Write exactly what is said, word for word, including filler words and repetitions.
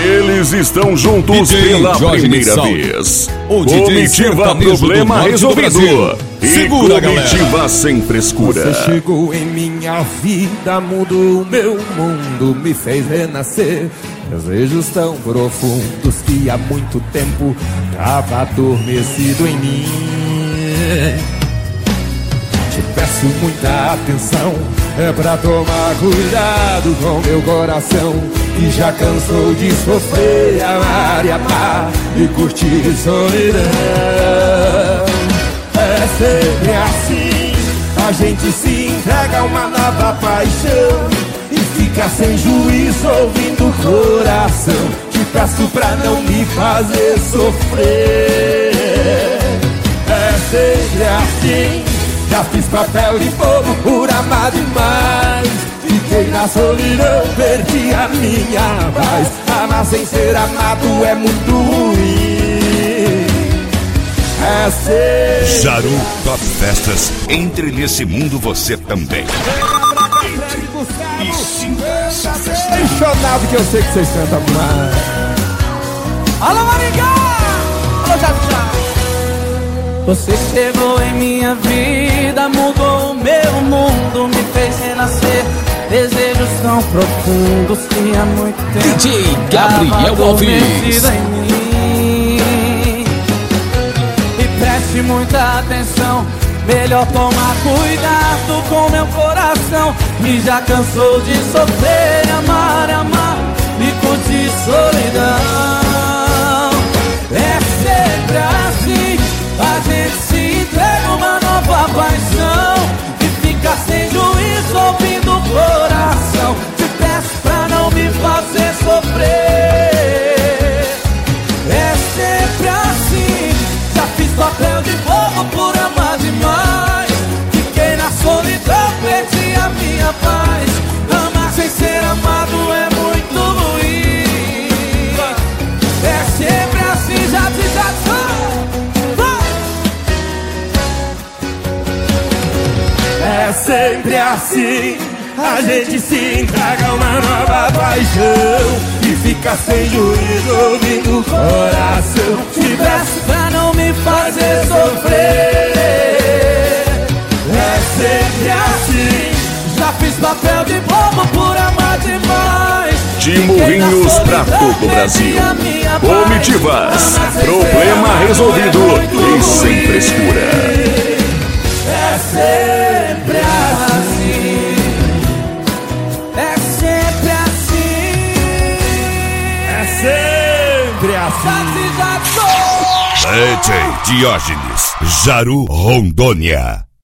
Eles estão juntos D J pela Jorge primeira Salve. vez. O D J Comitiva sertanejo Problema do norte do Resolvido. Brasil. E Segura, Comitiva galera. Sem Frescura. Você chegou em minha vida, mudou o meu mundo, me fez renascer. Desejos tão profundos que há muito tempo tava adormecido em mim. Te peço muita atenção, é pra tomar cuidado com meu coração, que já cansou de sofrer, amar e amar e curtir solidão. É sempre assim, a gente se entrega a uma nova paixão e fica sem juízo ouvindo o coração. Te peço pra não me fazer sofrer. É sempre assim, já fiz papel de bobo por amar demais. Fiquei na solidão, perdi a minha paz. Amar sem ser amado é muito ruim. É sempre Jaru Top Festas. Entre nesse mundo você também. E apaixonado que eu sei que vocês cantam mais. Alô, Maringá! Alô, Jajá! Você chegou em minha vida, mudou o meu mundo, me fez renascer. Desejos tão profundos que há muito tempo D J Gabriel Alves. em mim. E preste muita atenção, melhor tomar cuidado com meu coração, que já cansou de sofrer, amar, amar e curtir solidão. É sempre assim, a gente se entrega uma nova paixão e fica sem juízo ouvindo o coração. Te peço pra não me fazer sofrer. É sempre assim, já fiz papel de bobo por amar demais. Fiquei na solidão, perdi a minha paz. Amar sem ser amado é muito ruim. É sempre assim, já te já É sempre assim, a gente se entrega a uma nova paixão e fica sem juízo ouvindo o coração. Te peço pra não me fazer sofrer. É sempre assim, já fiz papel de bobo por amar demais. De Morrinhos pra todo o Brasil. Comitivas, problema resolvido e sem frescura. é sempre assim, É sempre assim. é sempre assim. D J Diógenes, Jaru Rondônia.